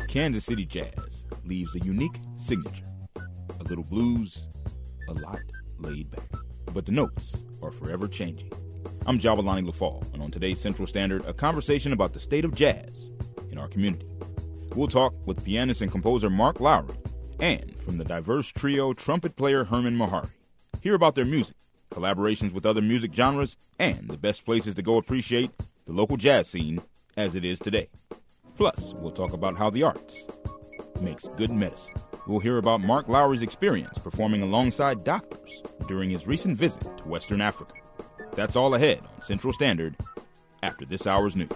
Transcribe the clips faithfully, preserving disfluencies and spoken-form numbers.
Kansas City jazz leaves a unique signature. A little blues, a lot laid back. But the notes are forever changing. I'm Jabalani LaFall, and on today's Central Standard, a conversation about the state of jazz in our community. We'll talk with pianist and composer Mark Lowry and from the diverse trio trumpet player Herman Mehari. Hear about their music, collaborations with other music genres, and the best places to go appreciate the local jazz scene as it is today. Plus, we'll talk about how the arts makes good medicine. We'll hear about Mark Lowry's experience performing alongside doctors during his recent visit to Western Africa. That's all ahead on Central Standard after this hour's news.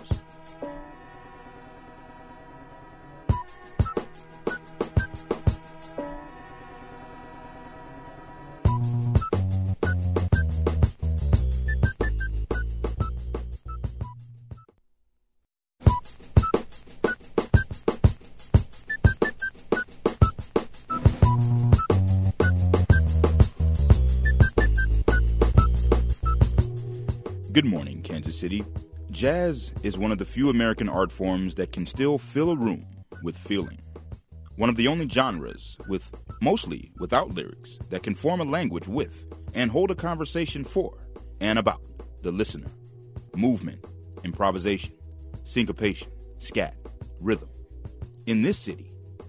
Good morning, Kansas City. Jazz is one of the few American art forms that can still fill a room with feeling. One of the only genres, with mostly without lyrics, that can form a language with and hold a conversation for and about the listener. Movement, improvisation, syncopation, scat, rhythm. In this city,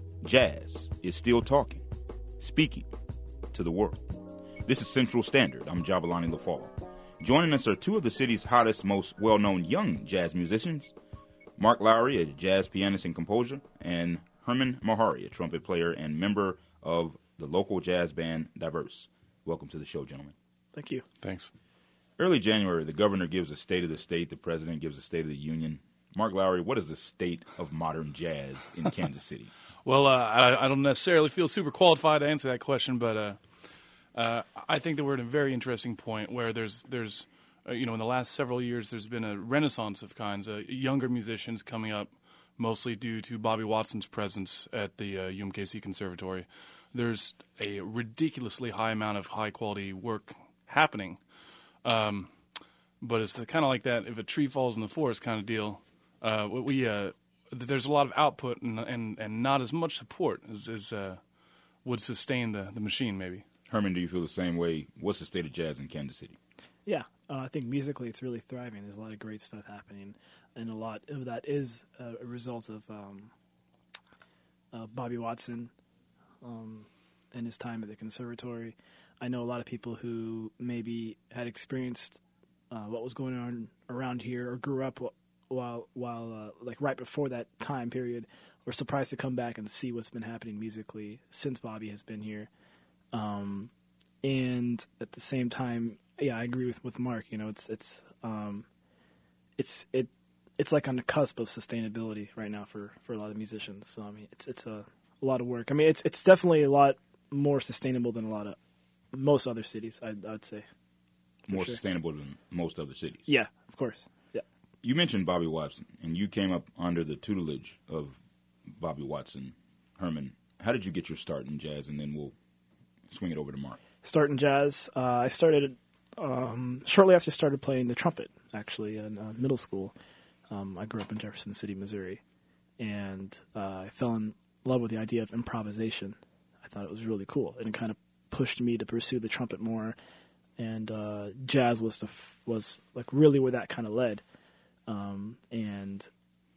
jazz is still talking, speaking to the world. This is Central Standard. I'm Jabalani LaFall. Joining us are two of the city's hottest, most well-known young jazz musicians, Mark Lowry, a jazz pianist and composer, and Herman Mehari, a trumpet player and member of the local jazz band Diverse. Welcome to the show, gentlemen. Thank you. Thanks. Early January, the governor gives a state of the state, the president gives a state of the union. Mark Lowry, what is the state of modern jazz in Kansas City? Well, uh, I, I don't necessarily feel super qualified to answer that question, but uh, uh, I think that we're at a very interesting point where there's, there's uh, you know, in the last several years, there's been a renaissance of kinds, uh, younger musicians coming up, mostly due to Bobby Watson's presence at the uh, U M K C Conservatory. There's a ridiculously high amount of high-quality work happening, um, but it's kind of like that if a tree falls in the forest kind of deal. Uh, we uh, there's a lot of output and and, and not as much support as, as uh, would sustain the, the machine, maybe. Herman, do you feel the same way? What's the state of jazz in Kansas City? Yeah, uh, I think musically it's really thriving. There's a lot of great stuff happening, and a lot of that is uh, a result of um, uh, Bobby Watson um, and his time at the conservatory. I know a lot of people who maybe had experienced uh, what was going on around here or grew up while while uh, like right before that time period, were surprised to come back and see what's been happening musically since Bobby has been here. Um, and at the same time, yeah, I agree with, with Mark. You know, it's it's um, it's it it's like on the cusp of sustainability right now for, for a lot of musicians. So I mean, it's it's a, a lot of work. I mean, it's it's definitely a lot more sustainable than a lot of most other cities. I I'd say More sure. sustainable than most other cities. Yeah, of course. Yeah. You mentioned Bobby Watson, and you came up under the tutelage of Bobby Watson. Herman, how did you get your start in jazz? And then we'll swing it over to Mark. Start in jazz. Uh, I started um, shortly after I started playing the trumpet, actually, in uh, middle school. Um, I grew up in Jefferson City, Missouri, and uh, I fell in love with the idea of improvisation. I thought it was really cool, and it kind of pushed me to pursue the trumpet more. And uh, jazz was the f- was like really where that kind of led. Um, and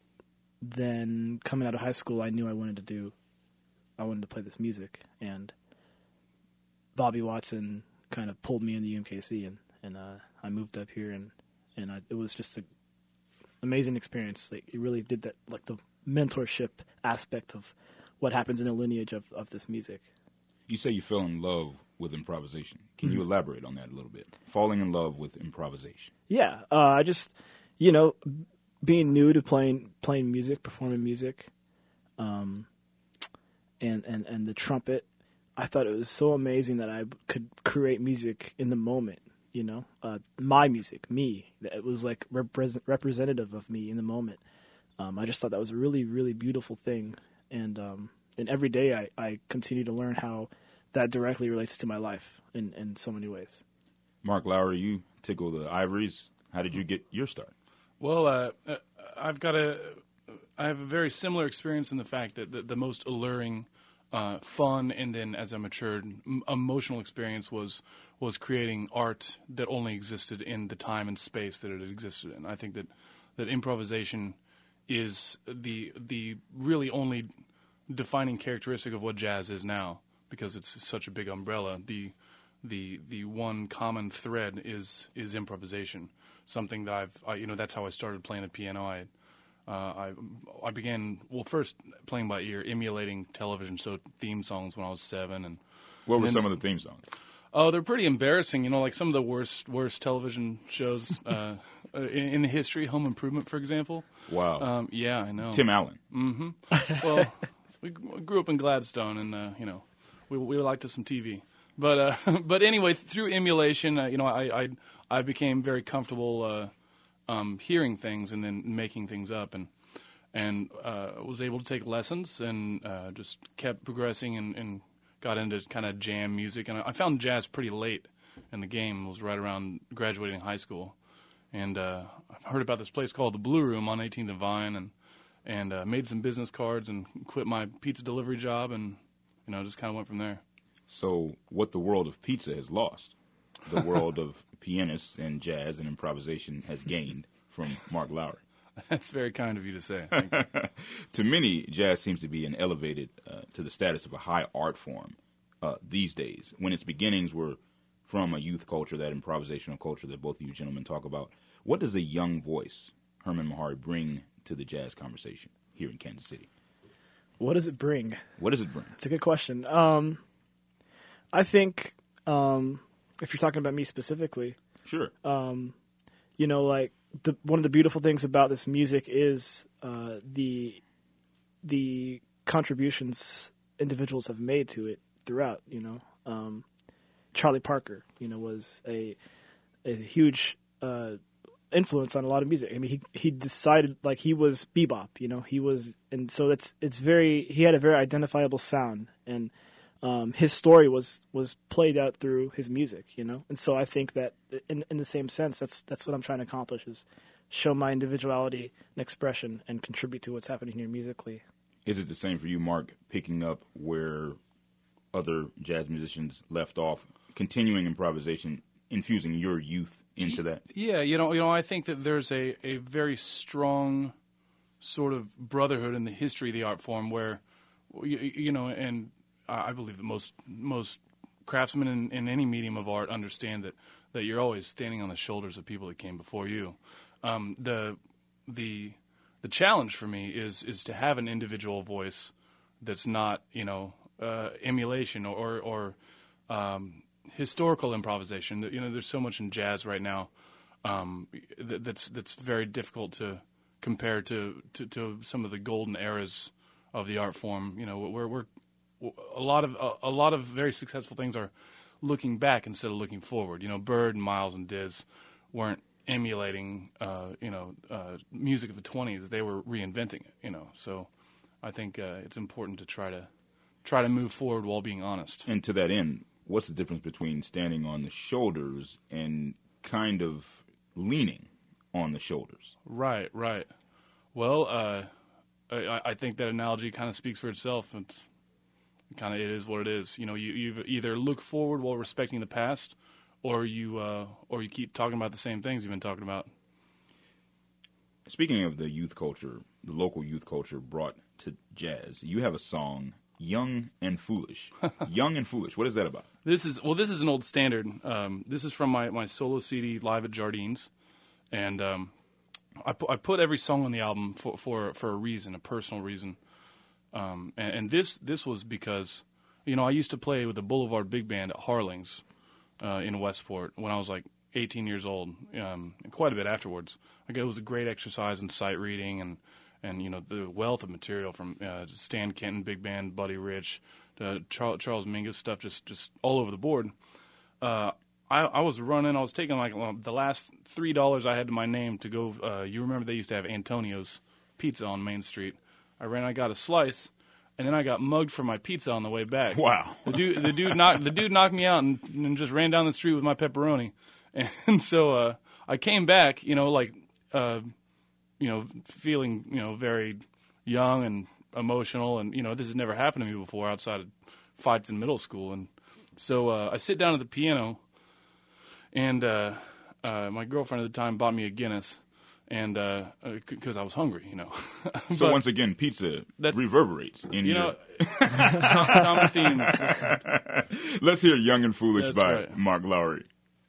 then coming out of high school, I knew I wanted to do, I wanted to play this music, and Bobby Watson kind of pulled me into U M K C, and and uh, I moved up here, and and I, it was just an amazing experience. Like, it really did that, like the mentorship aspect of what happens in the lineage of, of this music. You say you fell in love with improvisation. Can Mm-hmm. you elaborate on that a little bit? Falling in love with improvisation. Yeah, uh, I just, you know, being new to playing playing music, performing music, um, and and and the trumpet, I thought it was so amazing that I could create music in the moment. You know, uh, my music, me. It was like represent, representative of me in the moment. Um, I just thought that was a really, really beautiful thing, and um, and every day I, I continue to learn how that directly relates to my life in, in so many ways. Mark Lowry, you tickle the ivories. How did you get your start? Well, uh, I've got a I have a very similar experience in the fact that the, the most alluring, uh, fun, and then as I matured, m- emotional experience was was creating art that only existed in the time and space that it existed in. I think that, that improvisation is the the really only defining characteristic of what jazz is now, because it's such a big umbrella. The the the one common thread is is improvisation. Something that I've I, you know that's how I started playing the piano. I Uh, I I began well first playing by ear, emulating television show theme songs when I was seven. And what were and some of the theme songs? Oh, they're pretty embarrassing. You know, like some of the worst worst television shows uh, in, in the history. Home Improvement, for example. Wow. Um, yeah, I know. Tim Allen. Mm-hmm. Well, we grew up in Gladstone, and uh, you know, we we liked us some T V. But uh, but anyway, through emulation, uh, you know, I I I became very comfortable. Uh, Um, hearing things and then making things up, and and uh, was able to take lessons and uh, just kept progressing and, and got into kind of jam music. And I, I found jazz pretty late in the game. It was right around graduating high school, and uh, I've heard about this place called the Blue Room on eighteenth and Vine, and and uh, made some business cards and quit my pizza delivery job, and you know just kind of went from there. So, what the world of pizza has lost, the world of pianists and jazz and improvisation has gained from Mark Lowry. That's very kind of you to say. Thank you. To many, jazz seems to be an elevated uh, to the status of a high art form uh, these days. When its beginnings were from a youth culture, that improvisational culture that both of you gentlemen talk about, what does a young voice, Herman Mehari, bring to the jazz conversation here in Kansas City? What does it bring? What does it bring? It's a good question. Um, I think... Um, If you're talking about me specifically, sure. Um, you know, like the one of the beautiful things about this music is uh, the the contributions individuals have made to it throughout. You know, um, Charlie Parker, you know, was a a huge uh, influence on a lot of music. I mean, he he decided like he was bebop. You know, he was, and so that's it's very he had a very identifiable sound and. Um, his story was, was played out through his music, you know, and so I think that in in the same sense, that's that's what I'm trying to accomplish is show my individuality and expression and contribute to what's happening here musically. Is it the same for you, Mark, picking up where other jazz musicians left off, continuing improvisation, infusing your youth into that? Yeah, you know, you know, I think that there's a, a very strong sort of brotherhood in the history of the art form where, you, you know, and I believe that most most craftsmen in, in any medium of art understand that, that you're always standing on the shoulders of people that came before you. Um, the the the challenge for me is is to have an individual voice that's not, you know, uh, emulation or or um, historical improvisation. You know, there's so much in jazz right now um, that, that's that's very difficult to compare to, to, to some of the golden eras of the art form. You know, we're we're a lot of a, a lot of very successful things are looking back instead of looking forward. You know, Bird, Miles, and Diz weren't emulating, uh, you know, uh, music of the twenties. They were reinventing it. You know, so I think uh, it's important to try to try to move forward while being honest. And to that end, what's the difference between standing on the shoulders and kind of leaning on the shoulders? Right, right. Well, uh, I, I think that analogy kind of speaks for itself. It's kind of it is what it is. You know, you you either look forward while respecting the past, or you uh, or you keep talking about the same things you've been talking about. Speaking of the youth culture, the local youth culture brought to jazz, you have a song, "Young and Foolish." Young and Foolish. What is that about? This is well. This is an old standard. Um, this is from my, my solo C D live at Jardines, and um, I, pu- I put every song on the album for for, for a reason, a personal reason. Um, and, and this this was because, you know, I used to play with the Boulevard Big Band at Harlings uh, in Westport when I was like eighteen years old, um, and quite a bit afterwards. Like, it was a great exercise in sight reading and, and you know, the wealth of material from uh, Stan Kenton Big Band, Buddy Rich, to Charles, Charles Mingus stuff, just, just all over the board. Uh, I, I was running, I was taking like uh, the last three dollars I had to my name to go, uh, you remember they used to have Antonio's Pizza on Main Street. I ran, I got a slice, and then I got mugged for my pizza on the way back. Wow! The dude, the dude knocked, the dude knocked me out and, and just ran down the street with my pepperoni, and so uh, I came back, you know, like, uh, you know, feeling, you know, very young and emotional, and you know, this has never happened to me before outside of fights in middle school. And so uh, I sit down at the piano, and uh, uh, my girlfriend at the time bought me a Guinness, and because uh, uh, I was hungry, you know. So But once again, pizza reverberates in you your... know, common themes. Let's hear Young and Foolish That's by right. Mark Lowry.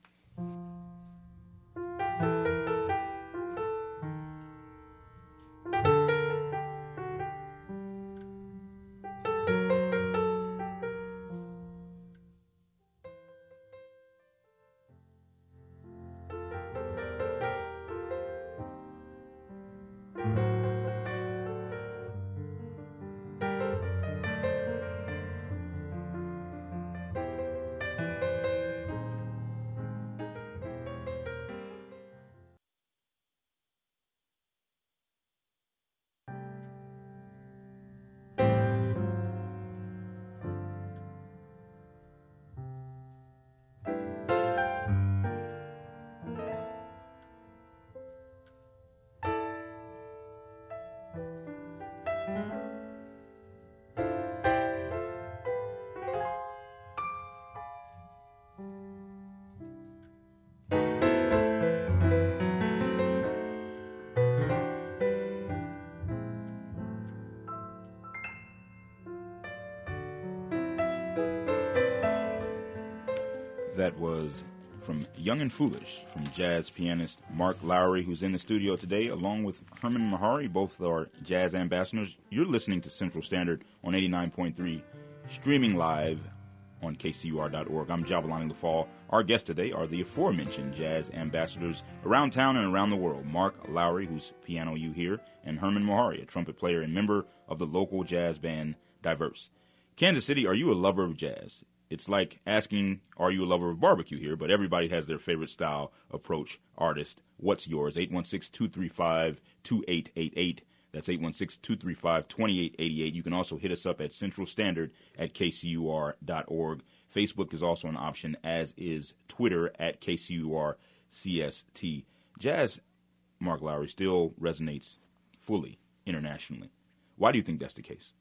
That was from Young and Foolish from jazz pianist Mark Lowry, who's in the studio today, along with Herman Mehari. Both are jazz ambassadors. You're listening to Central Standard on eighty-nine point three, streaming live on K C U R dot org. I'm Jabalani LaFall. Our guests today are the aforementioned jazz ambassadors around town and around the world. Mark Lowry, whose piano you hear, and Herman Mehari, a trumpet player and member of the local jazz band Diverse. Kansas City, are you a lover of jazz? It's like asking, are you a lover of barbecue here? But everybody has their favorite style, approach, artist. What's yours? eight one six, two three five, two eight eight eight. That's eight one six, two three five, two eight eight eight. You can also hit us up at Central Standard at K C U R dot org. Facebook is also an option, as is Twitter at K C U R C S T. Jazz, Mark Lowry, still resonates fully internationally. Why do you think that's the case?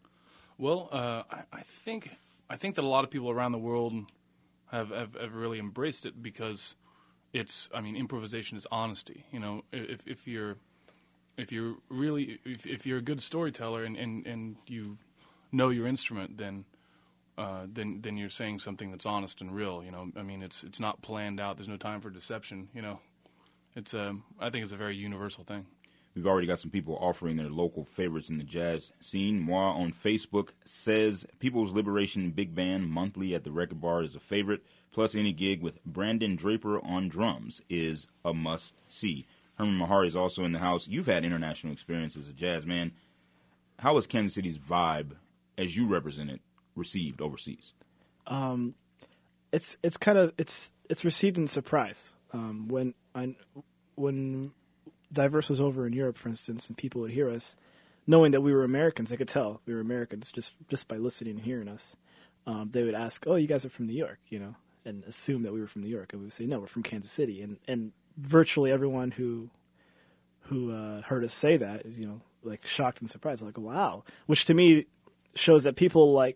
Well, uh, I, I think I think that a lot of people around the world have, have, have really embraced it because it's, I mean, improvisation is honesty. You know, if if you're if you're really if, if you're a good storyteller and, and, and you know your instrument, then uh, then then you're saying something that's honest and real. You know, I mean, it's it's not planned out. There's no time for deception. You know, it's um, I think it's a very universal thing. We've already got some people offering their local favorites in the jazz scene. Moi on Facebook says People's Liberation Big Band monthly at the Record Bar is a favorite, plus any gig with Brandon Draper on drums is a must-see. Herman Mehari is also in the house. You've had international experience as a jazz man. How was Kansas City's vibe, as you represent it, received overseas? Um, it's it's kind of it's it's received in surprise. Um, when I when Diverse was over in Europe, for instance, and people would hear us, knowing that we were Americans, they could tell we were Americans just just by listening and hearing us. Um, they would ask, "Oh, you guys are from New York," you know, and assume that we were from New York, and we would say, "No, we're from Kansas City." And and virtually everyone who who uh, heard us say that is, you know, like shocked and surprised, like, "Wow," which to me shows that people like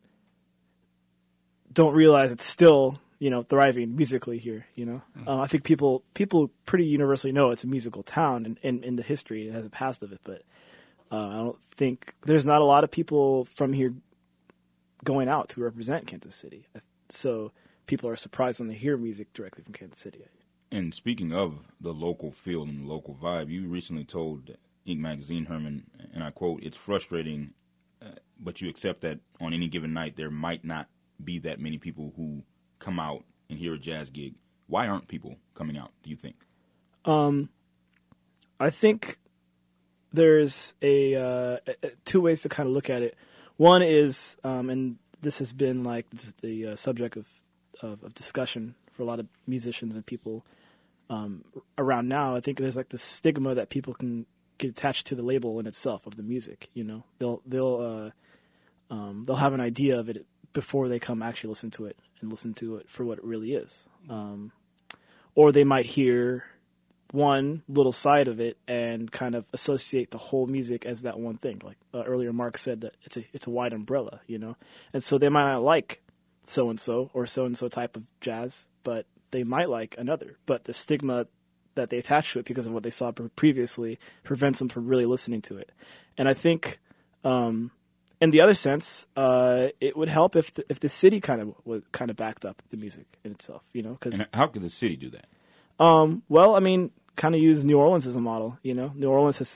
don't realize it's still, you know, thriving musically here, you know. Mm-hmm. Uh, I think people people pretty universally know it's a musical town and in, in, in the history, it has a past of it, but uh, I don't think, there's not a lot of people from here going out to represent Kansas City. So people are surprised when they hear music directly from Kansas City. And speaking of the local feel and the local vibe, you recently told Ink Magazine, Herman, and I quote, "It's frustrating, uh, but you accept that on any given night there might not be that many people who come out and hear a jazz gig." Why aren't people coming out, do you think? Um, I think there's a, uh, a two ways to kind of look at it. One is, um, and this has been like the uh, subject of, of, of discussion for a lot of musicians and people um, around now. I think there's like the stigma that people can get attached to the label in itself of the music. You know, they'll they'll uh, um, they'll have an idea of it before they come actually listen to it and listen to it for what it really is. Um, or they might hear one little side of it and kind of associate the whole music as that one thing. Like uh, earlier, Mark said that it's a it's a wide umbrella, you know, and so they might not like so and so or so and so type of jazz, but they might like another. But the stigma that they attach to it because of what they saw previously prevents them from really listening to it. And I think, um, in the other sense, uh, it would help if the, if the city kind of would kind of backed up the music in itself, you know. Cause, and how could the city do that? Um, well, I mean, kind of use New Orleans as a model. You know, New Orleans is,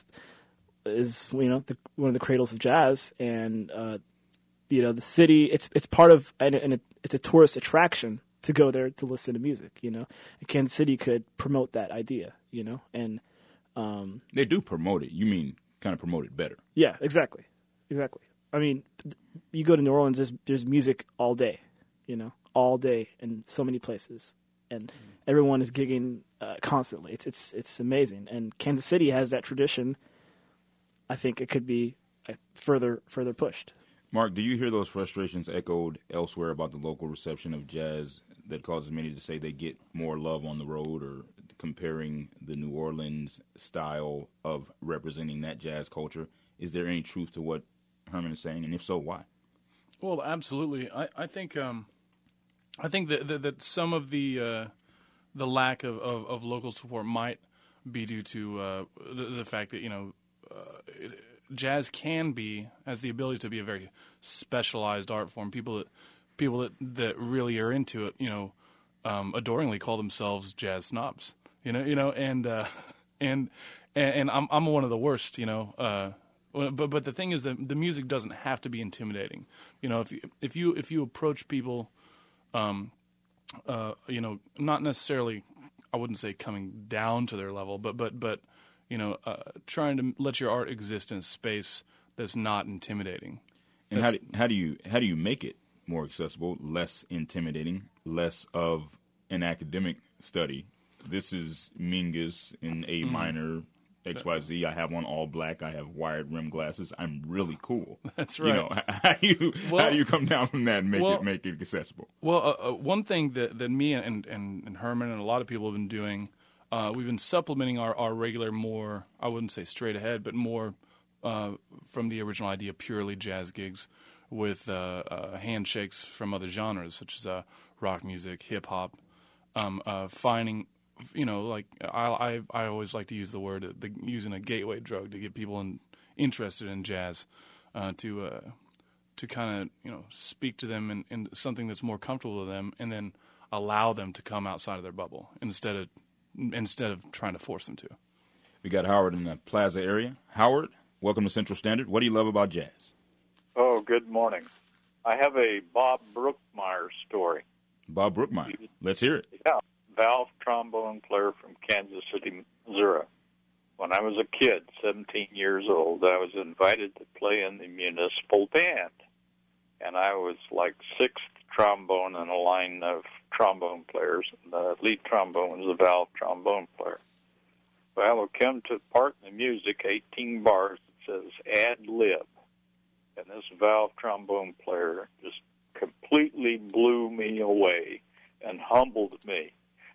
is you know the, one of the cradles of jazz, and uh, you know the city. It's it's part of and, and it, it's a tourist attraction to go there to listen to music. You know, and Kansas City could promote that idea. You know, and um, they do promote it. You mean kind of promote it better? Yeah, exactly, exactly. I mean, you go to New Orleans, there's there's music all day. You know, all day in so many places, and everyone is gigging uh, constantly. It's it's it's amazing, and Kansas City has that tradition. I think it could be uh, further further pushed. Mark, do you hear those frustrations echoed elsewhere about the local reception of jazz that causes many to say they get more love on the road, or comparing the New Orleans style of representing that jazz culture? Is there any truth to what Herman is saying, and if so, why? Well, absolutely. I I think um, I think that that, that some of the uh, the lack of, of, of local support might be due to uh, the, the fact that, you know, uh, it, jazz can be, has the ability to be a very specialized art form. People that people that, that really are into it, you know, um, adoringly call themselves jazz snobs. You know, you know, and uh, and and I'm I'm one of the worst. You know, uh, but but the thing is that the music doesn't have to be intimidating. You know, if you, if you if you approach people, um, uh, you know, not necessarily, I wouldn't say coming down to their level, but but but you know, uh, trying to let your art exist in a space that's not intimidating. And how do, how do you how do you make it more accessible, less intimidating, less of an academic study? This is Mingus in A mm-hmm. minor, X Y Z. I have on all black. I have wired rim glasses. I'm really cool. That's right. You know, how do you well, how do you come down from that and make well, it make it accessible? Well, uh, uh, one thing that that me and, and and Herman and a lot of people have been doing, uh, we've been supplementing our, our regular, more, I wouldn't say straight ahead, but more uh, from the original idea, purely jazz gigs with uh, uh, handshakes from other genres such as uh, rock music, hip hop, um, uh, finding. You know, like I, I, I always like to use the word the, using a gateway drug to get people in, interested in jazz, uh, to uh, to kind of you know speak to them in, in something that's more comfortable to them, and then allow them to come outside of their bubble instead of instead of trying to force them to. We got Howard in the Plaza area. Howard, welcome to Central Standard. What do you love about jazz? Oh, good morning. I have a Bob Brookmeyer story. Bob Brookmeyer. Let's hear it. Yeah. Valve trombone player from Kansas City, Missouri. When I was a kid, seventeen years old, I was invited to play in the municipal band. And I was like sixth trombone in a line of trombone players. And the lead trombone was a valve trombone player. Well, we come to the part in the music, eighteen bars, it says ad lib. And this valve trombone player just completely blew me away and humbled me.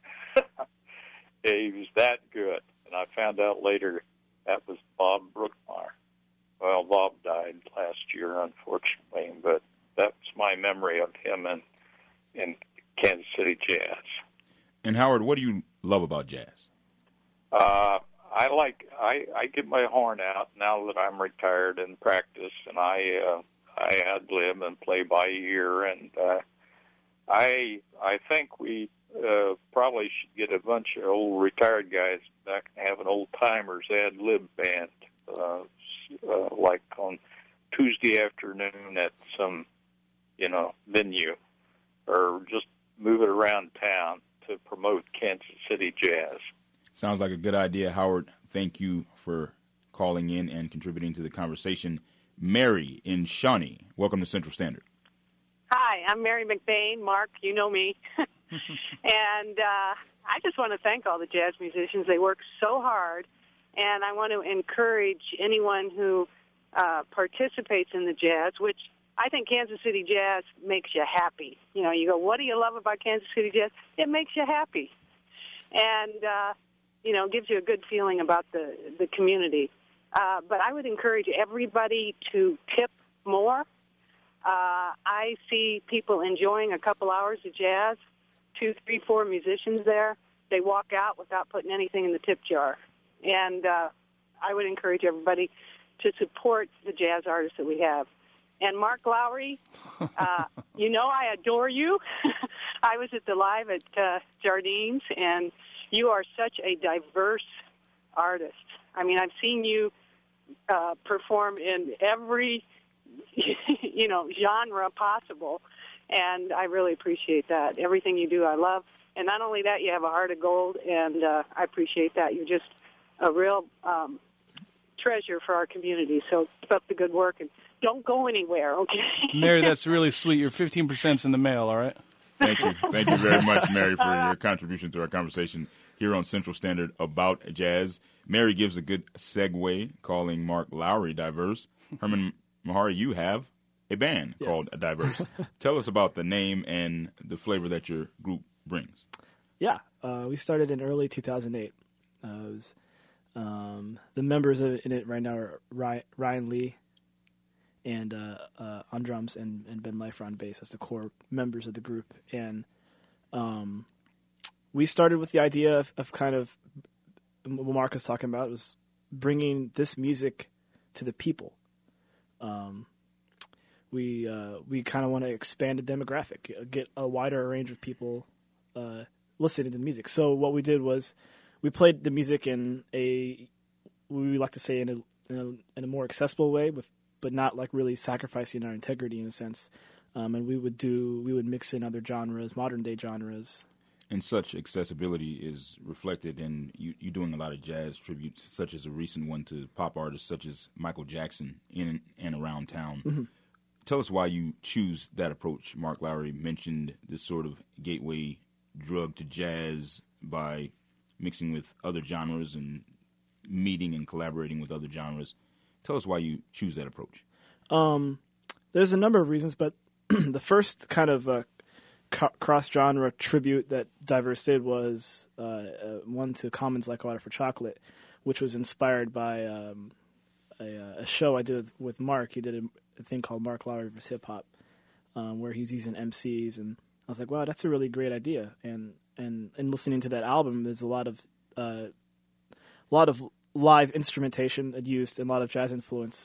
He was that good. And I found out later that was Bob Brookmeyer. Well, Bob died last year, unfortunately, but that's my memory of him in, in Kansas City jazz. And Howard, what do you love about jazz? Uh, I like I, I get my horn out now that I'm retired and practice, and I uh, I ad lib and play by ear, and uh, I I think we. Uh, probably should get a bunch of old retired guys back and have an old-timers ad-lib band, uh, uh, like on Tuesday afternoon at some, you know, venue, or just move it around town to promote Kansas City jazz. Sounds like a good idea, Howard. Thank you for calling in and contributing to the conversation. Mary in Shawnee, welcome to Central Standard. Hi, I'm Mary McBain. Mark, you know me. And uh, I just want to thank all the jazz musicians. They work so hard, and I want to encourage anyone who uh, participates in the jazz, which I think Kansas City jazz makes you happy. You know, you go, what do you love about Kansas City jazz? It makes you happy. And uh, you know, gives you a good feeling about the, the community. Uh, but I would encourage everybody to tip more. Uh, I see people enjoying a couple hours of jazz, two, three, four musicians there. They walk out without putting anything in the tip jar. And uh, I would encourage everybody to support the jazz artists that we have. And Mark Lowry, uh, you know I adore you. I was at the Live at uh, Jardines, and you are such a diverse artist. I mean, I've seen you uh, perform in every, you know, genre possible, and I really appreciate that. Everything you do, I love. And not only that, you have a heart of gold, and uh, I appreciate that. You're just a real um, treasure for our community. So keep up the good work, and don't go anywhere, okay? Mary, that's really sweet. Your fifteen percent's in the mail, all right? Thank you. Thank you very much, Mary, for your contribution to our conversation here on Central Standard about jazz. Mary gives a good segue, calling Mark Lowry diverse. Herman Mehari, you have a band Yes. called Diverse. Tell us about the name and the flavor that your group brings. Yeah, uh, we started in early two thousand eight. Uh, it was, um, the members of it in it right now are Ryan, Ryan Lee and uh, uh, on drums, and, and Ben Leifer on bass as the core members of the group. And um, we started with the idea of, of kind of what Mark was talking about, was bringing this music to the people. Um, we uh, we kind of want to expand the demographic, get a wider range of people uh, listening to the music. So what we did was we played the music in a, we like to say in a, in a, in a more accessible way, with but not like really sacrificing our integrity in a sense. Um, and we would do we would mix in other genres, modern day genres. And such accessibility is reflected in you, you doing a lot of jazz tributes, such as a recent one to pop artists such as Michael Jackson in and around town. Mm-hmm. Tell us why you choose that approach. Mark Lowry mentioned this sort of gateway drug to jazz by mixing with other genres and meeting and collaborating with other genres. Tell us why you choose that approach. Um, there's a number of reasons, but the first kind of uh, co- cross-genre tribute that Diverse did was uh, uh, one to Commons Like Water for Chocolate, which was inspired by um, a, a show I did with, with Mark. He did a, a thing called Mark Lowry versus Hip Hop, um, where he's using M Cs, and I was like, wow, that's a really great idea. And and, and listening to that album, there's a lot of uh, a lot of live instrumentation used and a lot of jazz influence.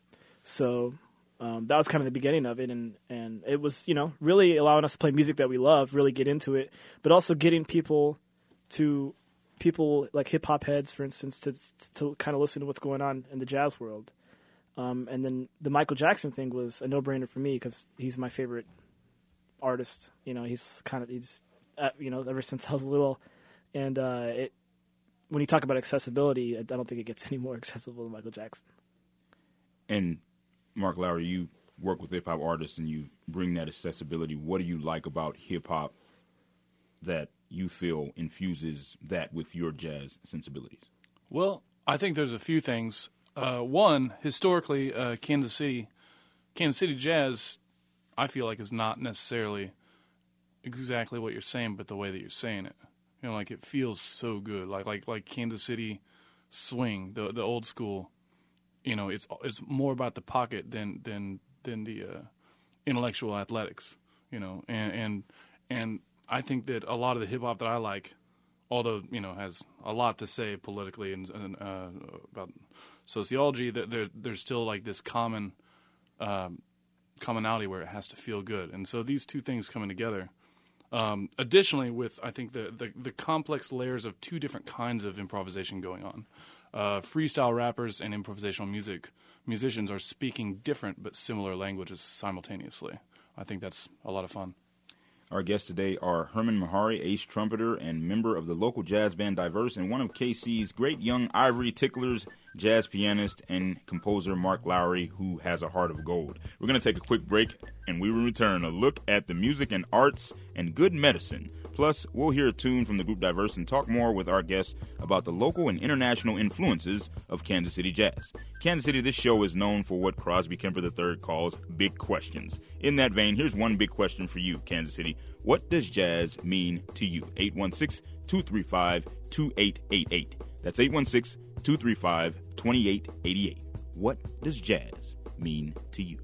So um, that was kind of the beginning of it, and, and it was, you know, really allowing us to play music that we love, really get into it, but also getting people to, people like hip-hop heads, for instance, to to kind of listen to what's going on in the jazz world. Um, and then the Michael Jackson thing was a no-brainer for me because he's my favorite artist. You know, he's kind of, he's, uh, you know, ever since I was little, and uh, it, when you talk about accessibility, I don't think it gets any more accessible than Michael Jackson. And Mark Lowry, you work with hip-hop artists and you bring that accessibility. What do you like about hip-hop that you feel infuses that with your jazz sensibilities? Well, I think there's a few things. Uh, one, historically, uh, Kansas City, Kansas City jazz, I feel like is not necessarily exactly what you're saying, but the way that you're saying it. You know, like it feels so good, like like like Kansas City swing, the the old school. You know, it's it's more about the pocket than than than the uh, intellectual athletics. You know, and and and I think that a lot of the hip hop that I like, although you know has a lot to say politically and, and uh, about sociology, that there there's still like this common um, commonality where it has to feel good, and so these two things coming together. Um, additionally, with I think the, the the complex layers of two different kinds of improvisation going on, uh, freestyle rappers and improvisational music musicians are speaking different but similar languages simultaneously. I think that's a lot of fun. Our guests today are Herman Mehari, ace trumpeter and member of the local jazz band Diverse, and one of K C's great young ivory ticklers, jazz pianist and composer Mark Lowry, who has a heart of gold. We're going to take a quick break, and we will return a look at the music and arts and good medicine. Plus, we'll hear a tune from the group Diverse and talk more with our guests about the local and international influences of Kansas City jazz. Kansas City, this show is known for what Crosby Kemper the third calls big questions. In that vein, here's one big question for you, Kansas City. What does jazz mean to you? eight one six, two three five, two eight eight eight. That's eight one six, two three five, two eight eight eight. What does jazz mean to you?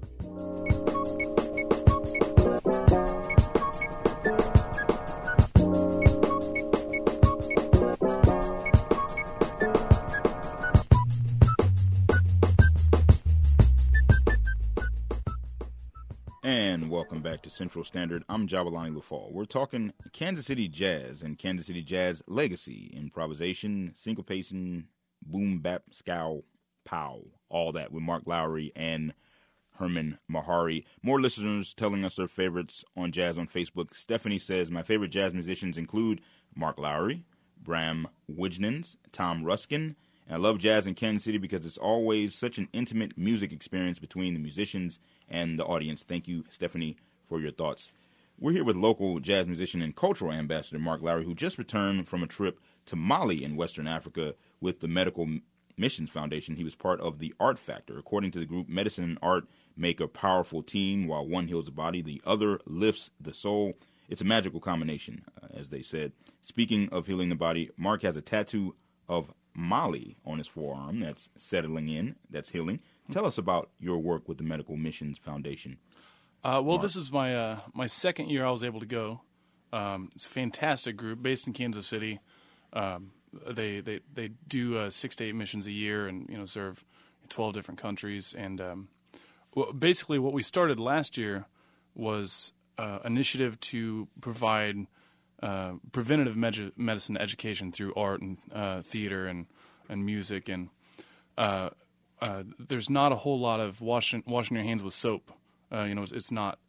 And welcome back to Central Standard. I'm Jawalani Lafall. We're talking Kansas City Jazz and Kansas City Jazz legacy, improvisation, syncopation, boom, bap, scowl, pow, all that with Mark Lowry and Herman Mahari. More listeners telling us their favorites on jazz on Facebook. Stephanie says, my favorite jazz musicians include Mark Lowry, Bram Wijnans, Tom Ruskin. And I love jazz in Kansas City because it's always such an intimate music experience between the musicians and the audience. Thank you, Stephanie, for your thoughts. We're here with local jazz musician and cultural ambassador Mark Lowry, who just returned from a trip to Mali in Western Africa with the Medical Missions Foundation. He was part of the Art Factor. According to the group, medicine and art make a powerful team. While one heals the body, the other lifts the soul. It's a magical combination, uh, as they said. Speaking of healing the body, Mark has a tattoo of Mali on his forearm that's settling in, that's healing. Tell us about your work with the Medical Missions Foundation. Uh, well, Mark. This is my uh, my second year I was able to go. Um, it's a fantastic group based in Kansas City. Um, they they they do uh, six to eight missions a year, and you know serve twelve different countries. And um, well, basically, what we started last year was uh, initiative to provide uh, preventative med- medicine education through art and uh, theater and and music. And uh, uh, there's not a whole lot of washing washing your hands with soap. Uh, you know, it's, it's not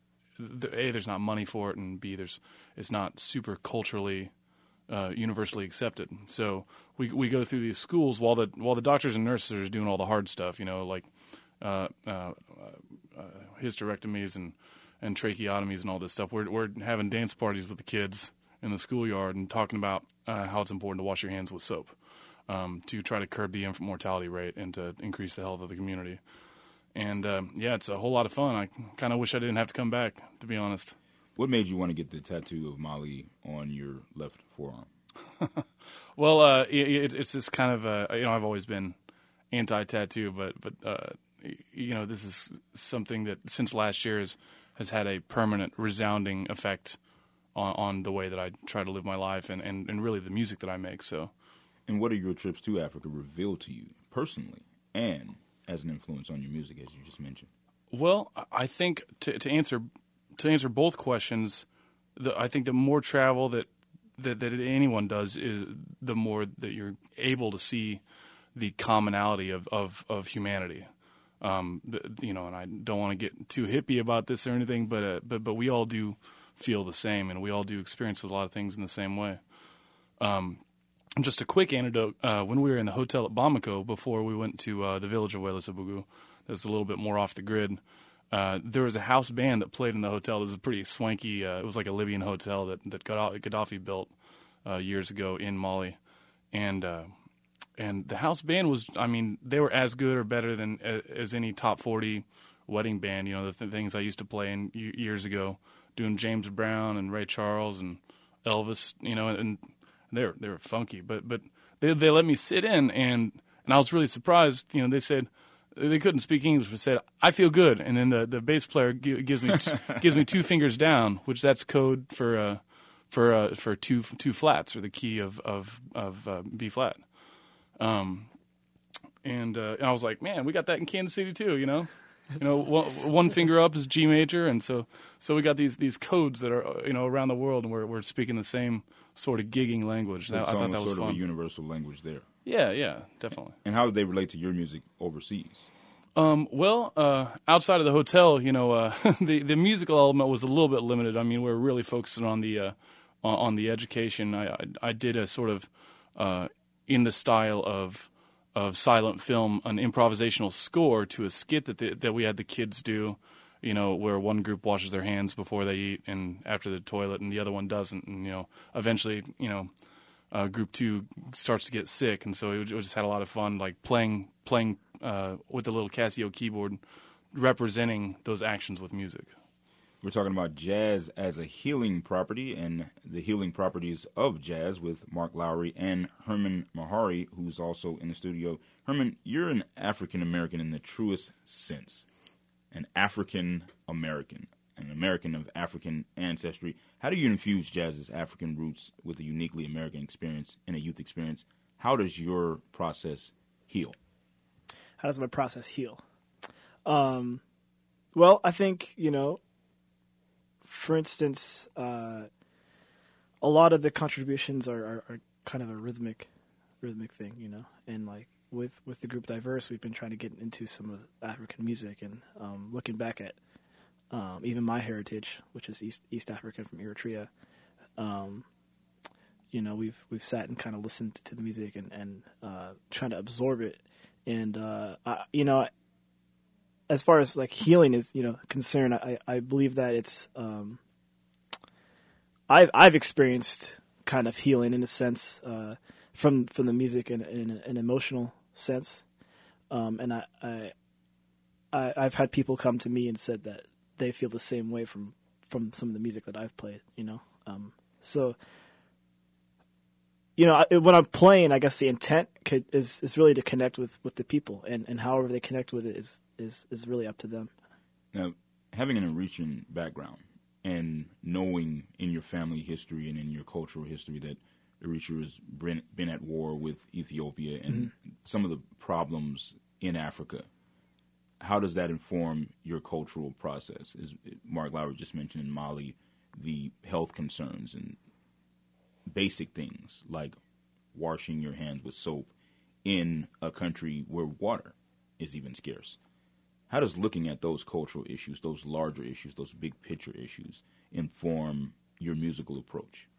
a. There's not money for it, and B. There's it's not super culturally uh, universally accepted. So we we go through these schools while the while the doctors and nurses are doing all the hard stuff. You know, like uh, uh, uh, hysterectomies and, and tracheotomies and all this stuff. We're we're having dance parties with the kids in the schoolyard and talking about uh, how it's important to wash your hands with soap um, to try to curb the infant mortality rate and to increase the health of the community. And, um, yeah, it's a whole lot of fun. I kind of wish I didn't have to come back, to be honest. What made you want to get the tattoo of Mali on your left forearm? Well, uh, it, it's just kind of, uh, you know, I've always been anti-tattoo, but, but uh, you know, this is something that since last year has, has had a permanent, resounding effect on, on the way that I try to live my life and, and, and really the music that I make. So, and what are your trips to Africa reveal to you personally and as an influence on your music, as you just mentioned? Well, I think to, to answer to answer both questions, the, I think the more travel that, that that anyone does, is the more that you're able to see the commonality of of, of humanity. Um, you know, and I don't want to get too hippie about this or anything, but uh, but but we all do feel the same, and we all do experience a lot of things in the same way. Um, Just a quick anecdote, uh, when we were in the hotel at Bamako before we went to uh, the village of Welesebugu, that's a little bit more off the grid, uh, there was a house band that played in the hotel. This is a pretty swanky, uh, it was like a Libyan hotel that, that Gaddafi built uh, years ago in Mali. And uh, and the house band was, I mean, they were as good or better than uh, as any top forty wedding band, you know, the th- things I used to play in years ago, doing James Brown and Ray Charles and Elvis, you know, and They were they were funky, but but they they let me sit in, and, and I was really surprised. You know, they said they couldn't speak English, but said I feel good, and then the, the bass player g- gives me t- gives me two fingers down, which that's code for uh, for uh, for two two flats, or the key of of of uh, B flat. Um, and, uh, and I was like, man, we got that in Kansas City too. You know, you know, one, one finger up is G major, and so so we got these these codes that are you know around the world, and we're we're speaking the same sort of gigging language. That, I thought that was sort fun. of a universal language there. Yeah, yeah, definitely. And how do they relate to your music overseas? Um, well, uh, outside of the hotel, you know, uh, the the musical element was a little bit limited. I mean, we were really focusing on the uh, on, on the education. I, I I did a sort of uh, in the style of of silent film, an improvisational score to a skit that the, that we had the kids do. You know, where one group washes their hands before they eat and after the toilet, and the other one doesn't. And, you know, eventually, you know, uh, group two starts to get sick. And so it, it just had a lot of fun, like playing playing uh, with the little Casio keyboard, representing those actions with music. We're talking about jazz as a healing property and the healing properties of jazz with Mark Lowry and Herman Mehari, who's also in the studio. Herman, you're an African-American in the truest sense, an African-American, an American of African ancestry. How do you infuse jazz's African roots with a uniquely American experience and a youth experience? How does your process heal? How does my process heal? Um, well, I think, you know, for instance, uh, a lot of the contributions are, are, are kind of a rhythmic, rhythmic thing, you know. And like with, with the group Diverse, we've been trying to get into some of African music and um, looking back at um, even my heritage, which is East East African from Eritrea. Um, you know, we've we've sat and kind of listened to the music and and uh, trying to absorb it. And uh, I, you know. As far as like healing is, you know, concerned, I, I believe that it's um, I've I've experienced kind of healing in a sense uh, from from the music in, in an emotional sense, um, and I, I I I've had people come to me and said that they feel the same way from, from some of the music that I've played, you know, um, so. You know, when I'm playing, I guess the intent could, is is really to connect with, with the people, and, and however they connect with it is, is, is really up to them. Now, having an Eritrean background and knowing in your family history and in your cultural history that Eritrea has been, been at war with Ethiopia and mm-hmm. some of the problems in Africa, how does that inform your cultural process? As Mark Lowry just mentioned in Mali, the health concerns and basic things like washing your hands with soap in a country where water is even scarce. How does looking at those cultural issues, those larger issues, those big picture issues inform your musical approach?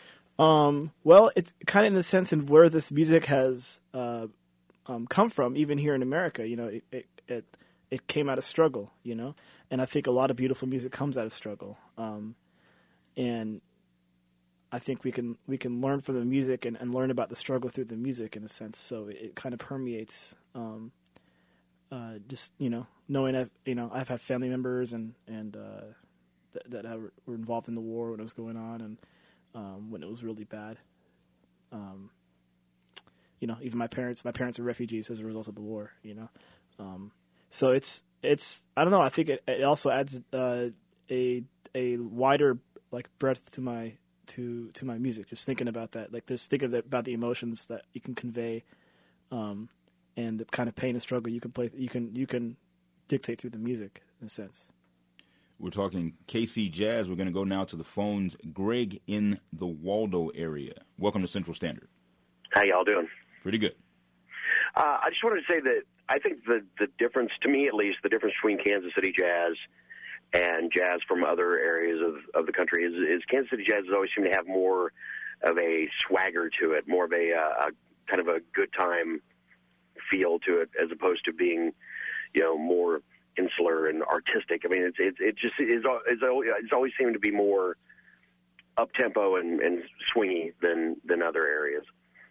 Um, well, it's kind of in the sense in where this music has uh, um, come from, even here in America. You know, it, it it it came out of struggle, you know, and I think a lot of beautiful music comes out of struggle. Um, and I think we can we can learn from the music and, and learn about the struggle through the music in a sense. So it, it kind of permeates. Um, uh, just you know, knowing I've you know I've had family members and and uh, th- that have, were involved in the war when it was going on and um, when it was really bad. Um, you know, even my parents. My parents are refugees as a result of the war. You know, um, so it's it's I don't know. I think it, it also adds uh, a a wider like breadth to my. to to my music, just thinking about that, like just thinking about the emotions that you can convey, um, and the kind of pain and struggle you can play, you can you can dictate through the music in a sense. We're talking K C Jazz. We're going to go now to the phones. Greg in the Waldo area. Welcome to Central Standard. How y'all doing? Pretty good. Uh, I just wanted to say that I think the the difference, to me at least, the difference between Kansas City Jazz and jazz from other areas of, of the country is, is Kansas City Jazz has always seemed to have more of a swagger to it, more of a, uh, a kind of a good time feel to it, as opposed to being, you know, more insular and artistic. I mean, it's it's it just is it's, it's always seemed to be more up tempo and, and swingy than than other areas.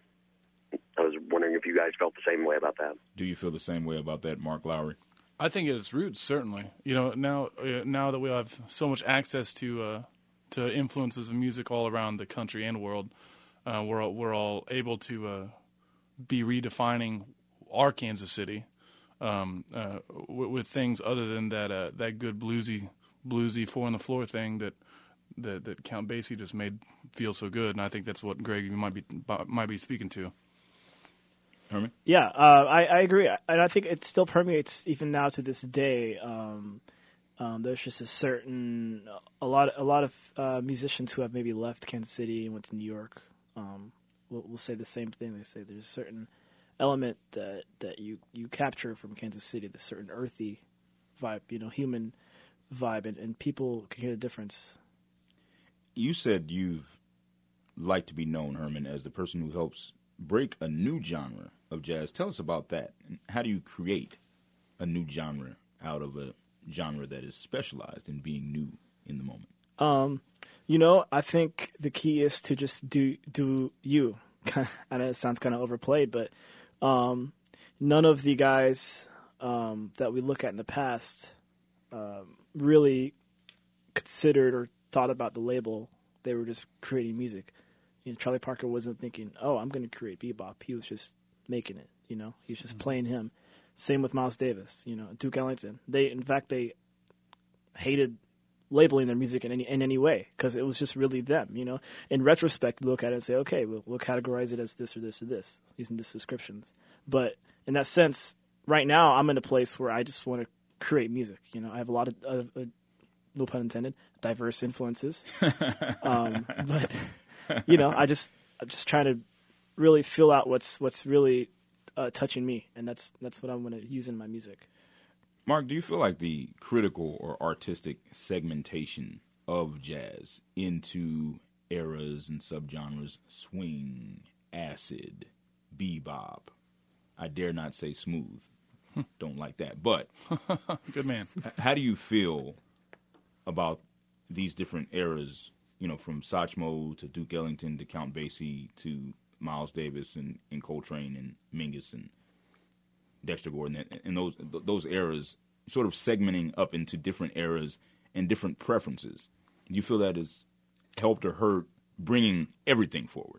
I was wondering if you guys felt the same way about that. Do you feel the same way about that, Mark Lowry? I think at its roots, certainly. You know, now uh, now that we have so much access to uh, to influences of music all around the country and world, uh, we're all, we're all able to uh, be redefining our Kansas City um, uh, w- with things other than that uh, that good bluesy bluesy four on the floor thing that that, that Count Basie just made feel so good. And I think that's what Greg might be might be speaking to. Herman? Yeah, uh, I, I agree, and I think it still permeates even now to this day. Um, um, there's just a certain a lot a lot of uh, musicians who have maybe left Kansas City and went to New York. Um, will will say the same thing. They say there's a certain element that that you, you capture from Kansas City, this certain earthy vibe, you know, human vibe, and, and people can hear the difference. You said you've like to be known, Herman, as the person who helps break a new genre of jazz. Tell us about that. How do you create a new genre out of a genre that is specialized in being new in the moment? Um, you know, I think the key is to just do do you. I know it sounds kind of overplayed, but um, none of the guys um, that we look at in the past um, really considered or thought about the label. They were just creating music. You know, Charlie Parker wasn't thinking, "Oh, I'm going to create bebop." He was just making it. You know, he was just mm-hmm. playing him. Same with Miles Davis. You know, Duke Ellington. They, in fact, they hated labeling their music in any in any way because it was just really them. You know, in retrospect, you look at it and say, "Okay, we'll, we'll categorize it as this or this or this using these descriptions." But in that sense, right now, I'm in a place where I just want to create music. You know, I have a lot of, uh, uh, no pun intended, diverse influences. um, but you know, I just I'm just trying to really fill out what's what's really uh, touching me, and that's that's what I'm going to use in my music. Mark, do you feel like the critical or artistic segmentation of jazz into eras and subgenres, swing, acid, bebop, I dare not say smooth, don't like that, but good man. How do you feel about these different eras, you know, from Satchmo to Duke Ellington to Count Basie to Miles Davis and, and Coltrane and Mingus and Dexter Gordon, and, and those those eras sort of segmenting up into different eras and different preferences? Do you feel that has helped or hurt bringing everything forward?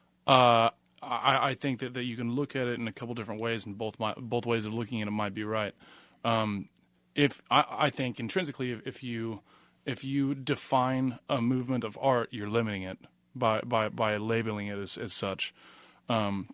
Uh, I, I think that, that you can look at it in a couple different ways, and both my, both ways of looking at it might be right. Um, if I, I think intrinsically, if, if you if you define a movement of art, you're limiting it by by, by labeling it as, as such. Um,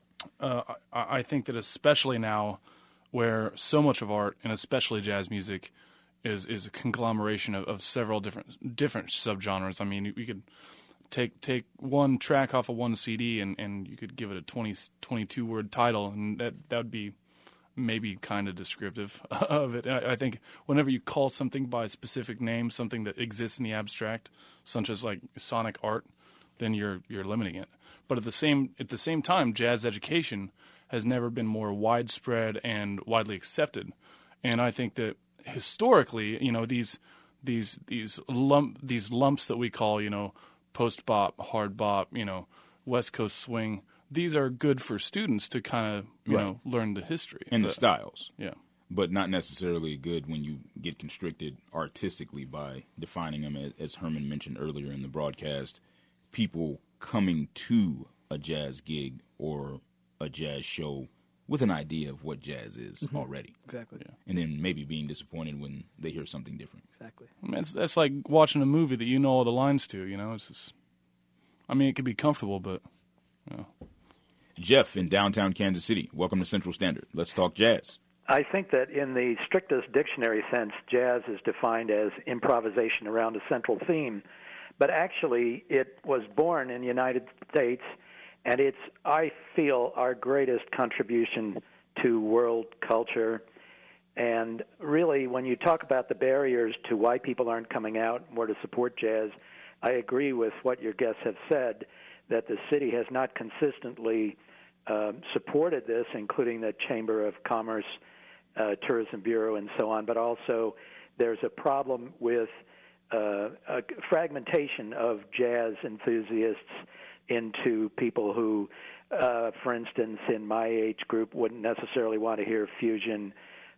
uh, I, I think that especially now, where so much of art, and especially jazz music, is is a conglomeration of, of several different different subgenres. I mean, you could take take one track off of one C D, and, and you could give it a twenty, twenty-two word title, and that that would be maybe kind of descriptive of it. I, I think whenever you call something by a specific name, something that exists in the abstract, such as like sonic art, then you're you're limiting it. But at the same at the same time, jazz education has never been more widespread and widely accepted. And I think that historically, you know, these these these lump these lumps that we call, you know, post bop, hard bop, you know, West Coast swing, these are good for students to kind of, you right. know, learn the history. And the, the styles. Yeah. But not necessarily good when you get constricted artistically by defining them, as, as Herman mentioned earlier in the broadcast, people coming to a jazz gig or a jazz show with an idea of what jazz is mm-hmm. already. Exactly. Yeah. And then maybe being disappointed when they hear something different. Exactly. I mean, it's, that's like watching a movie that you know all the lines to, you know? It's just, I mean, it could be comfortable, but, you know. Jeff in downtown Kansas City, welcome to Central Standard. Let's talk jazz. I think that in the strictest dictionary sense, jazz is defined as improvisation around a central theme. But actually, it was born in the United States, and it's, I feel, our greatest contribution to world culture. And really, when you talk about the barriers to why people aren't coming out more to support jazz, I agree with what your guests have said, that the city has not consistently uh, supported this, including the Chamber of Commerce, uh, Tourism Bureau, and so on. But also, there's a problem with uh, a fragmentation of jazz enthusiasts into people who, uh, for instance, in my age group, wouldn't necessarily want to hear fusion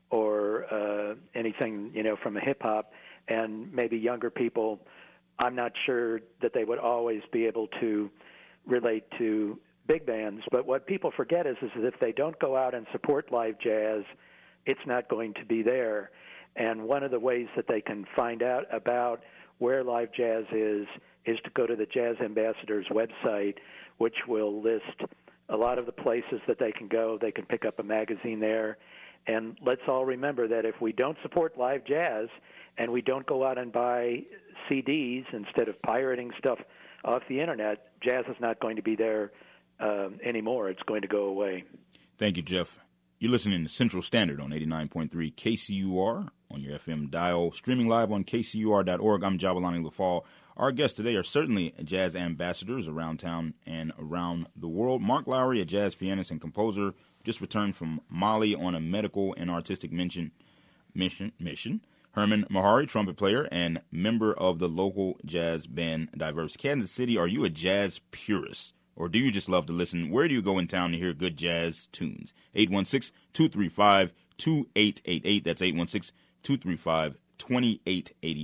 or uh, anything, you know, from a hip hop, and maybe younger people, I'm not sure that they would always be able to relate to big bands. But what people forget is, is that if they don't go out and support live jazz, it's not going to be there. And one of the ways that they can find out about where live jazz is is to go to the Jazz Ambassadors website, which will list a lot of the places that they can go. They can pick up a magazine there. And let's all remember that if we don't support live jazz and we don't go out and buy C Ds instead of pirating stuff off the Internet, jazz is not going to be there um, anymore. It's going to go away. Thank you, Jeff. You're listening to Central Standard on eighty-nine point three K C U R on your F M dial, streaming live on K C U R dot org. I'm Jabalani LaFall. Our guests today are certainly jazz ambassadors around town and around the world. Mark Lowry, a jazz pianist and composer, just returned from Mali on a medical and artistic mission. mission, mission. Herman Mehari, trumpet player and member of the local jazz band Diverse. Kansas City, are you a jazz purist? Or do you just love to listen? Where do you go in town to hear good jazz tunes? eight one six, two three five, two eight eight eight. That's eight one six, two three five, two eight eight eight.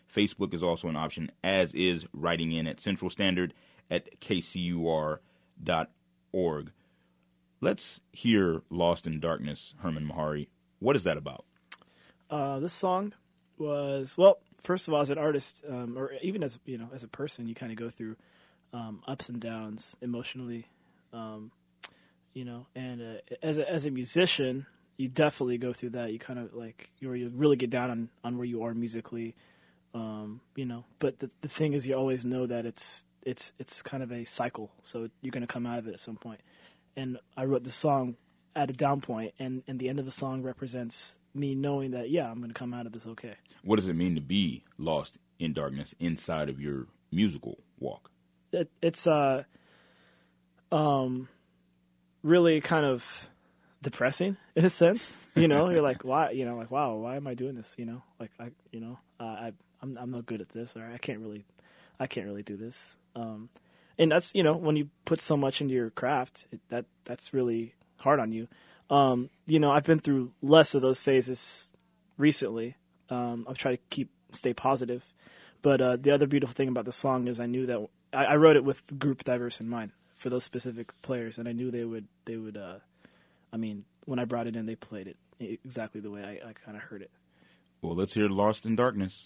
Facebook is also an option, as is writing in at Central Standard at K C U R dot org. Let's hear Lost in Darkness, Herman Mehari. What is that about? Uh, this song was, well, first of all, as an artist, um, or even as, you know, as a person, you kind of go through um, ups and downs emotionally, um, you know, and uh, as a, as a musician, you definitely go through that. You kind of like, you you really get down on, on where you are musically, um, you know, but the the thing is, you always know that it's, it's, it's kind of a cycle. So you're going to come out of it at some point. And I wrote the song at a down point, and, and the end of the song represents me knowing that, yeah, I'm going to come out of this okay. What does it mean to be lost in darkness inside of your musical walk? It, it's uh, um, really kind of depressing in a sense. You know, you're like, why? You know, like, wow, why am I doing this? You know, like, I, you know, uh, I, I'm, I'm not good at this, or I can't really, I can't really do this. Um, and that's, you know, when you put so much into your craft, it, that that's really hard on you. Um, you know, I've been through less of those phases recently. Um, I've tried to keep stay positive, but uh, the other beautiful thing about the song is I knew that I, I wrote it with the group diverse in mind for those specific players, and I knew they would they would. Uh, I mean, when I brought it in, they played it exactly the way I, I kind of heard it. Well, let's hear "Lost in Darkness."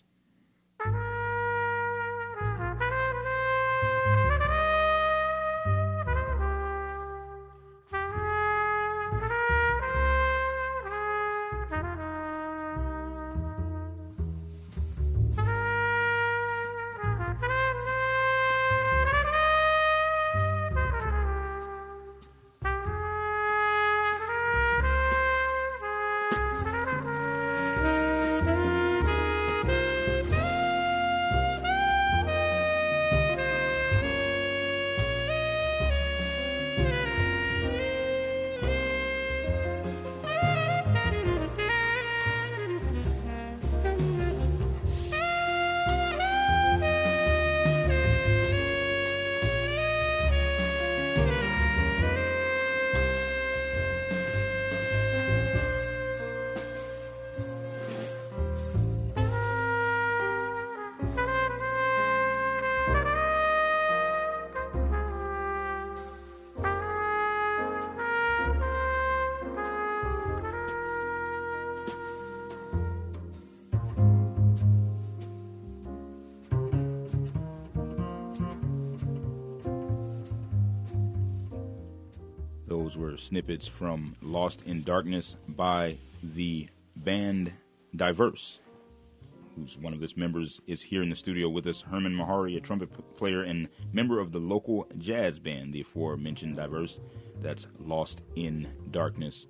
Those were snippets from Lost in Darkness by the band Diverse, who's one of its members is here in the studio with us. Herman Mehari, a trumpet player and member of the local jazz band, the aforementioned Diverse. That's Lost in Darkness.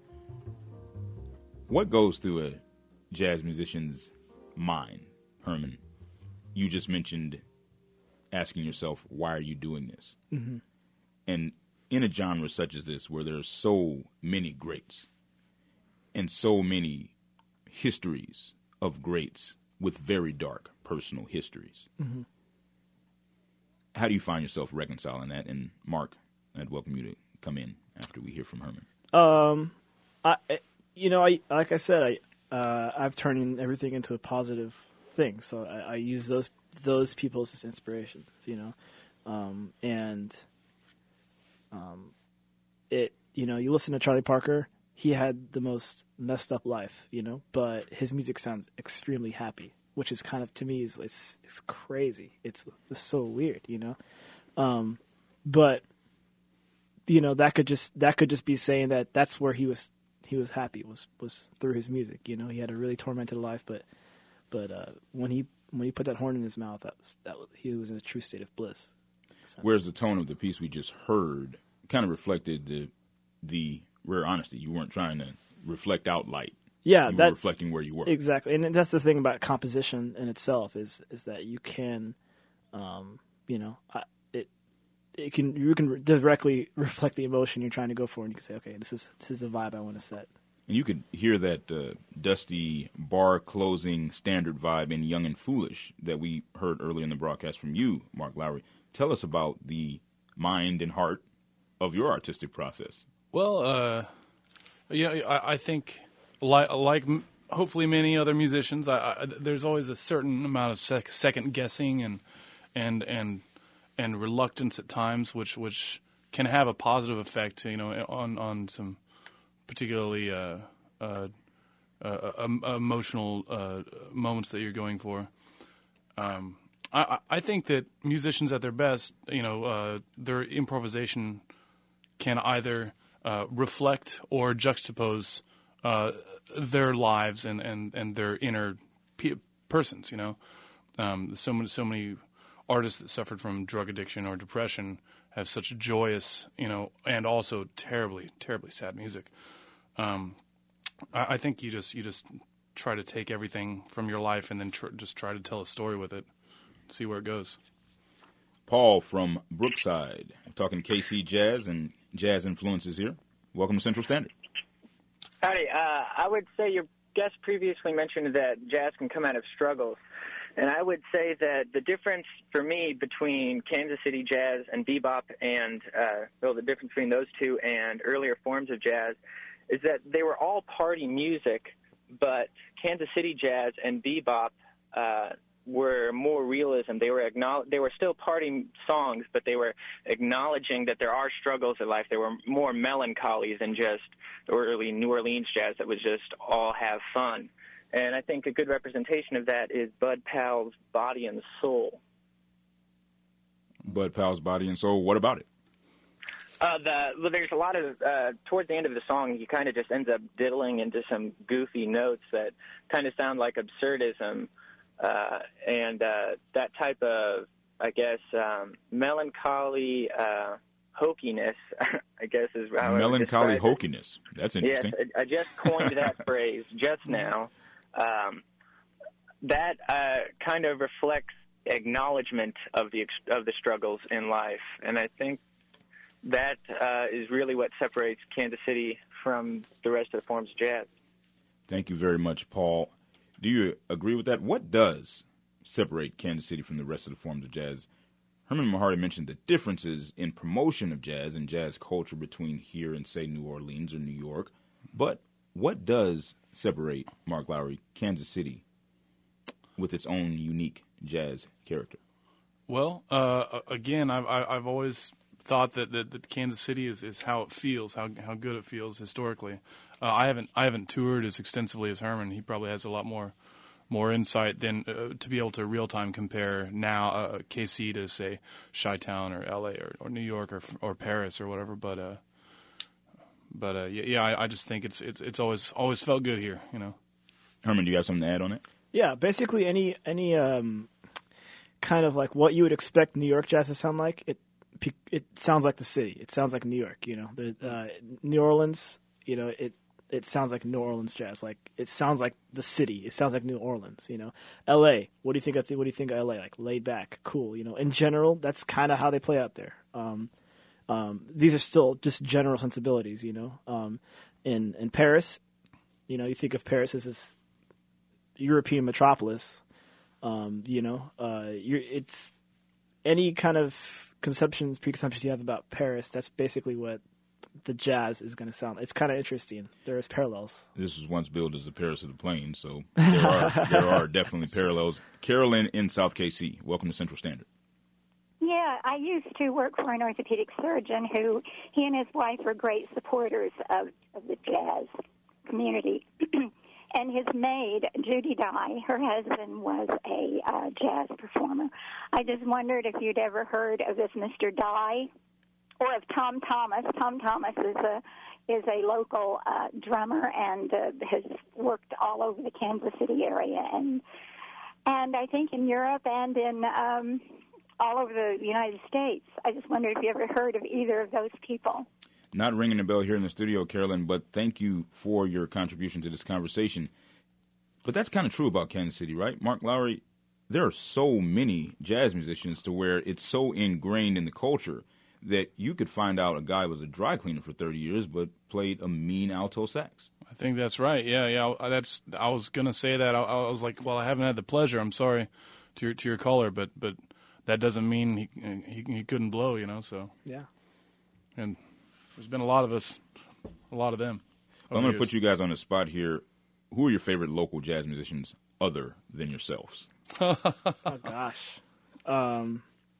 What goes through a jazz musician's mind, Herman? You just mentioned asking yourself, why are you doing this? Mm-hmm. And in a genre such as this, where there are so many greats and so many histories of greats with very dark personal histories, mm-hmm. how do you find yourself reconciling that? And Mark, I'd welcome you to come in after we hear from Herman. Um, I, you know, I like I said, I uh, I've turned everything into a positive thing. So I, I use those those people as inspirations, you know, um, and. Um, it, you know, you listen to Charlie Parker, he had the most messed up life, you know, but his music sounds extremely happy, which is kind of, to me, is it's, it's crazy. It's, it's so weird, you know? Um, but, you know, that could just, that could just be saying that that's where he was, he was happy was, was through his music. You know, he had a really tormented life, but, but, uh, when he, when he put that horn in his mouth, that was, that was, he was in a true state of bliss. Whereas the tone of the piece we just heard kind of reflected the the rare honesty. You weren't trying to reflect out light. Yeah, you that, were reflecting where you were. Exactly, and that's the thing about composition in itself is is that you can, um, you know, it it can you can directly reflect the emotion you're trying to go for, and you can say, okay, this is this is a vibe I want to set. And you could hear that uh, dusty bar closing standard vibe in Young and Foolish that we heard earlier in the broadcast from you, Mark Lowry. Tell us about the mind and heart of your artistic process. Well, uh, you know, I, I think like, like hopefully many other musicians. I, I, there's always a certain amount of sec- second guessing and and and and reluctance at times, which which can have a positive effect, you know, on on some particularly uh, uh, uh, emotional uh, moments that you're going for. Um, I, I think that musicians at their best, you know, uh, their improvisation can either uh, reflect or juxtapose uh, their lives and, and, and their inner pe- persons. You know, um, so many so many artists that suffered from drug addiction or depression have such joyous, you know, and also terribly terribly sad music. Um, I, I think you just you just try to take everything from your life and then tr- just try to tell a story with it, see where it goes. Paul from Brookside, talking K C Jazz and jazz influences here. Welcome to Central Standard. Howdy. Uh, I would say your guest previously mentioned that jazz can come out of struggles. And I would say that the difference for me between Kansas City jazz and bebop and, uh, well, the difference between those two and earlier forms of jazz is that they were all party music, but Kansas City jazz and bebop uh, were more realism. They were acknowledge- they were still party songs, but they were acknowledging that there are struggles in life. They were more melancholy than just the early New Orleans jazz that was just all have fun. And I think a good representation of that is Bud Powell's Body and Soul. Bud Powell's Body and Soul. What about it? Uh, the, well, there's a lot of, uh, towards the end of the song, he kind of just ends up diddling into some goofy notes that kind of sound like absurdism. Uh, and uh, that type of, I guess, um, melancholy uh, hokiness, I guess is how Melancholy I would describe it. hokiness. That's interesting. Yes, I, I just coined that phrase just now. Um, that uh, kind of reflects acknowledgement of the of the struggles in life, and I think that uh, is really what separates Kansas City from the rest of the forms of jazz. Thank you very much, Paul. Do you agree with that? What does separate Kansas City from the rest of the forms of jazz? Herman Mehari mentioned the differences in promotion of jazz and jazz culture between here and, say, New Orleans or New York. But what does separate, Mark Lowry, Kansas City with its own unique jazz character? Well, uh, again, I've, I've always thought that, that, that Kansas City is, is how it feels, how how good it feels historically. Uh, I haven't I haven't toured as extensively as Herman. He probably has a lot more more insight than uh, to be able to real time compare now uh, K C to, say, Chi-Town or L A or, or New York or or Paris or whatever. But uh, but uh, yeah, yeah I, I just think it's it's it's always always felt good here. You know. Herman, do you have something to add on it? Yeah, basically any any um, kind of like what you would expect New York jazz to sound like. It it sounds like the city. It sounds like New York. You know, the, uh, New Orleans. You know, it it sounds like New Orleans jazz. Like it sounds like the city. It sounds like New Orleans. You know, L A. What do you think of what do you think of L A? Like laid back, cool. You know, in general, that's kind of how they play out there. Um, um, these are still just general sensibilities. You know, um, in in Paris, you know, you think of Paris as this European metropolis. Um, you know, uh, you're, it's any kind of conceptions, preconceptions you have about Paris. That's basically what the jazz is going to sound. It's kind of interesting. There's parallels. This was once billed as the Paris of the Plains, so there are there are definitely parallels. Carolyn in South K C, welcome to Central Standard. Yeah, I used to work for an orthopedic surgeon who, he and his wife were great supporters of, of the jazz community. And his maid, Judy Dye, her husband was a uh, jazz performer. I just wondered if you'd ever heard of this Mister Dye, or of Tom Thomas. Tom Thomas is a is a local uh, drummer and uh, has worked all over the Kansas City area, and and I think in Europe and in um, all over the United States. I just wondered if you ever heard of either of those people. Not ringing a bell here in the studio, Carolyn, but thank you for your contribution to this conversation. But that's kind of true about Kansas City, right? Mark Lowry, there are so many jazz musicians to where it's so ingrained in the culture that you could find out a guy was a dry cleaner for thirty years but played a mean alto sax. I think that's right. Yeah, yeah. That's. I was gonna say that. I, I was like, well, I haven't had the pleasure. I'm sorry to your to your caller, but but that doesn't mean he he, he couldn't blow. You know, so yeah. And there's been a lot of us, a lot of them. I'm going to put you guys on the spot here. who are your favorite local jazz musicians other than yourselves? Oh gosh. Um,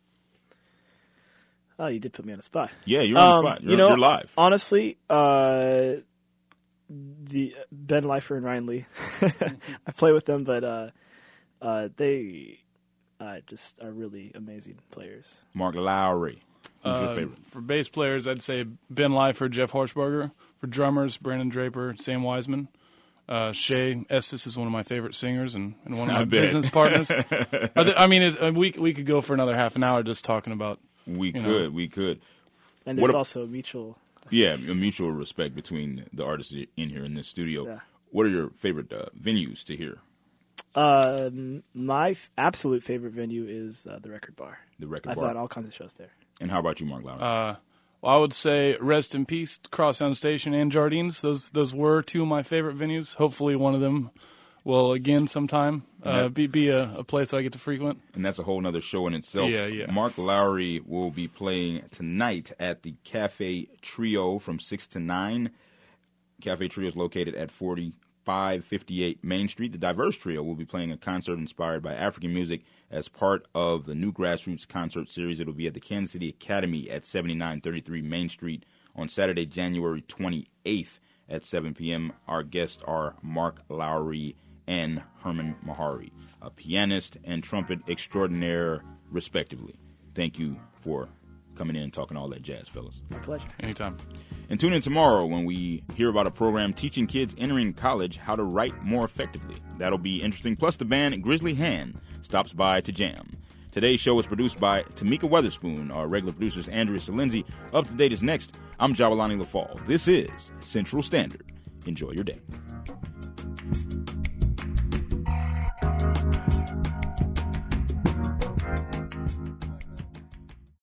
oh, you did put me on the spot. Yeah, you're on um, the spot. You're, you know, you're live. Honestly, uh, the Ben Leifer and Ryan Lee. I play with them, but uh, uh, they uh, just are really amazing players. Mark Lowry. Who's your Uh, favorite? For bass players, I'd say Ben Leifer, Jeff Horschberger. For drummers, Brandon Draper, Sam Wiseman. Uh, Shay Estes is one of my favorite singers and, and one of I my bet. business partners. Are there- I mean, it, uh, we we could go for another half an hour just talking about. We you could, know. we could. And What there's a- also mutual. Yeah, a mutual respect between the artists in here in this studio. Yeah. What are your favorite uh, venues to hear? Um, my f- absolute favorite venue is uh, the Record Bar. The Record I've Bar. had all kinds of shows there. And how about you, Mark Lowry? Uh, well, I would say Rest in Peace, Crosstown Station, and Jardines. Those those were two of my favorite venues. Hopefully, one of them will again sometime uh, be be a, a place that I get to frequent. And that's a whole nother show in itself. Yeah, yeah. Mark Lowry will be playing tonight at the Cafe Trio from six to nine. Cafe Trio is located at forty-five fifty-eight Main Street. The Diverse Trio will be playing a concert inspired by African music as part of the new Grassroots concert series. It will be at the Kansas City Academy at seventy-nine thirty-three Main Street on Saturday, January twenty-eighth at seven p.m. Our guests are Mark Lowry and Herman Mahari, a pianist and trumpet extraordinaire, respectively. Thank you for coming in and talking all that jazz, fellas. My pleasure. Anytime. And tune in tomorrow when we hear about a program teaching kids entering college how to write more effectively. That'll be interesting. Plus, the band Grizzly Hand stops by to jam. Today's show is produced by Tamika Weatherspoon. Our regular producer is Andrea Salenzi. Up to Date is next. I'm Jawalani LaFall. This is Central Standard. Enjoy your day.